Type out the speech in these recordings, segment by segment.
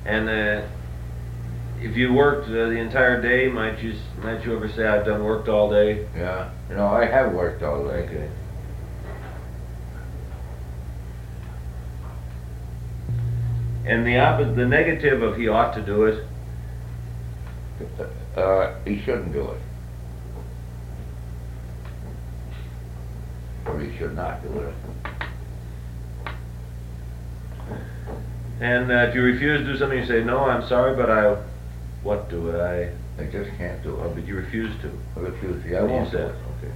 And if you worked the entire day, might you ever say I've worked all day? Yeah. No, I have worked all day. Okay. And the negative of he ought to do it. He shouldn't do it. Or he should not do it. And if you refuse to do something, you say, no, I'm sorry, but what do it? I just can't do Oh, it. but you refuse to. I refuse to. I What do you won't do say? it. Okay.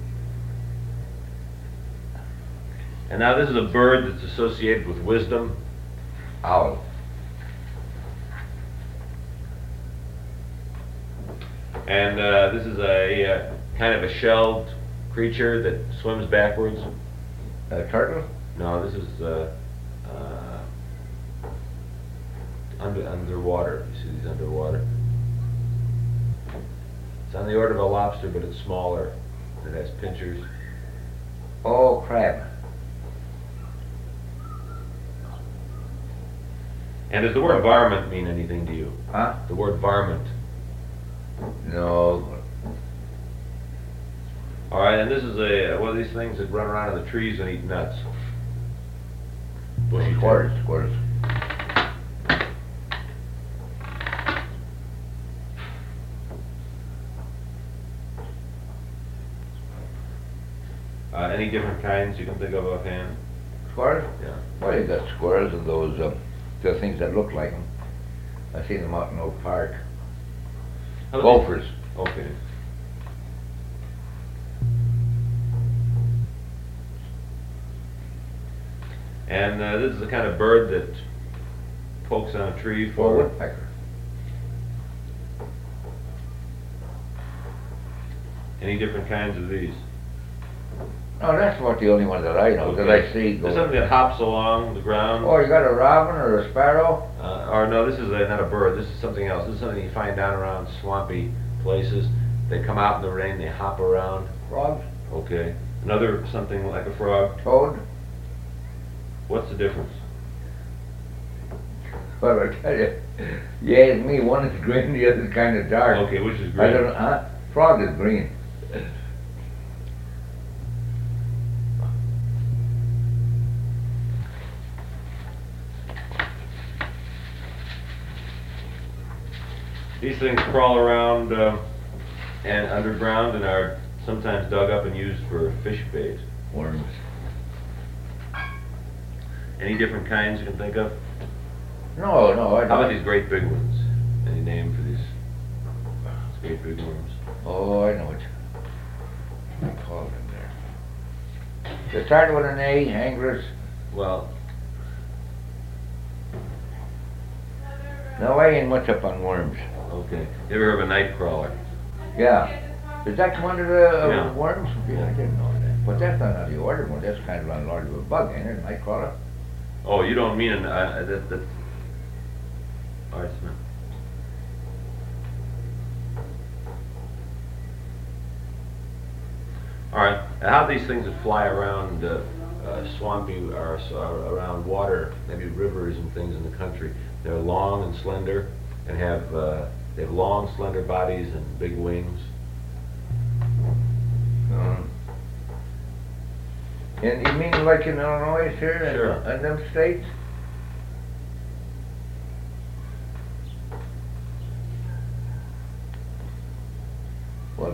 And now this is a bird that's associated with wisdom. Owl. And this is a kind of a shelled creature that swims backwards. A turtle? No, this is underwater. You see these underwater. It's on the order of a lobster, but it's smaller. It has pinchers. Oh, crab. And does the word varmint mean anything to you? Huh? The word varmint. No. All right, and this is one of these things that run around in the trees and eat nuts. Bushy Squirrels. tail. Squirrels. Any different kinds you can think of offhand? Squirrels? Yeah. Well, you got squirrels and those the things that look like them. I seen them out in Oak Park. How Gophers. Okay. And this is the kind of bird that pokes on a tree Or for. woodpecker. Any different kinds of these? No, that's about the only one that I know that Okay. I see. There's something that hops along the ground. Oh, you got a robin or a sparrow? Or no, this is not a bird. This is something else. This is something you find down around swampy places. They come out in the rain. They hop around. Frogs? Okay. Another something like a frog. Toad? What's the difference? Well, I tell you, you ask me, one is green, the other's kind of dark. Okay, which is I green? don't know, huh? Frog is green. These things crawl around and underground and are sometimes dug up and used for fish bait. Worms. Any different kinds you can think of? No, no, I How about don't. these great big ones? Any name for these great big worms? Oh, I know what you call them there. They start with an A, anglers. Well, No, I ain't much up on worms. okay. You ever heard of a night crawler? Yeah. Does that come under the Yeah. worms? Yeah, I didn't know that. But that's not on the order one. That's kind of on the order of a bug, ain't it? Nightcrawler? Oh, you don't mean that's. All right, Smith. All right. How these things that fly around swampy or around water, maybe rivers and things in the country? They're long and slender, and they have long, slender bodies and big wings. And you mean like in Illinois here? Sure. And them states? Well,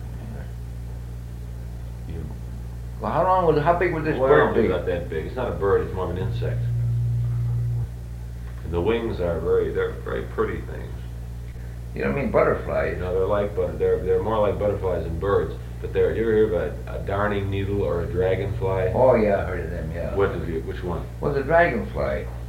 well, how big would this bird be? It's not that big. It's not a bird. It's more of an insect. And the wings are they're very pretty things. You don't mean butterflies? You know, they're more like butterflies than birds. But you ever hear of a darning needle or a dragonfly? Oh yeah, I heard of them. Yeah. Which one? Well, the dragonfly.